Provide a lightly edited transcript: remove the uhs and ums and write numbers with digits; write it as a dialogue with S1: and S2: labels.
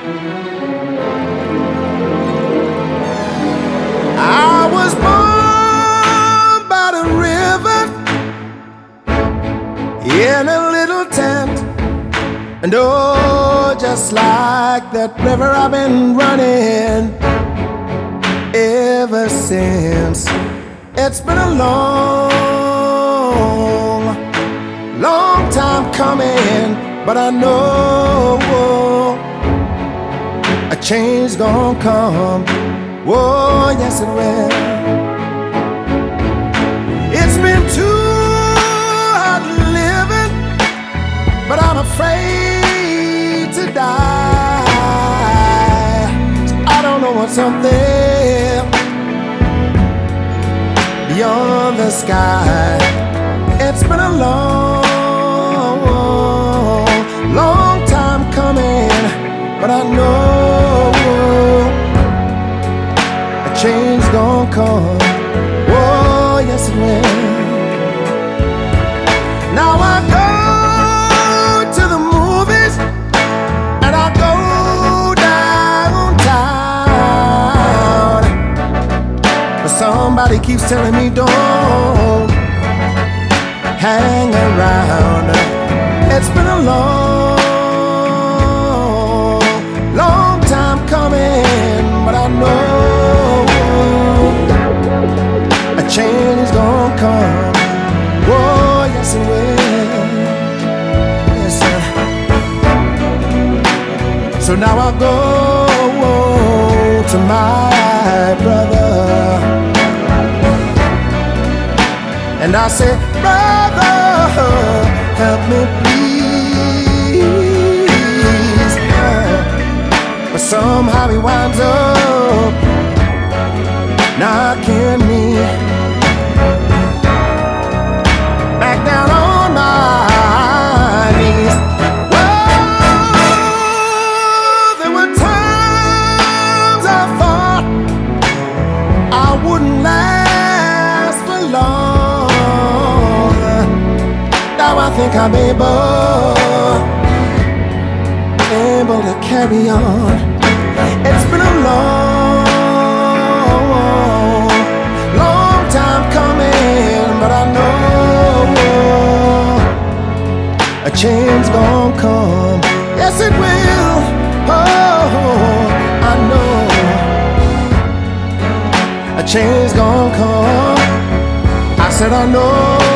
S1: I was born by the river in a little tent, and oh, just like that river I've been running ever since. It's been a long, long time coming, but I know a change gonna come. Oh, yes it will. It's been too hard living, but I'm afraid to die. I don't know what's up there beyond the sky. It's been a long, long time coming, but I know a change gonna come. Oh, yes it will. Now I go to the movies and I go downtown, but somebody keeps telling me don't hang around. It's been a long, long time coming, but I know a change is gonna come. Oh, yes it will. Yes, sir. So now I go to my brother and I say, brother, help me please. But somehow he winds up knocking me back down on my knees. Well, there were times I thought I wouldn't last for long. Now I think I'm able to carry on. It's been a long, long time coming, but I know a change gonna come. Yes, it will. Oh, I know a change gonna come. I said I know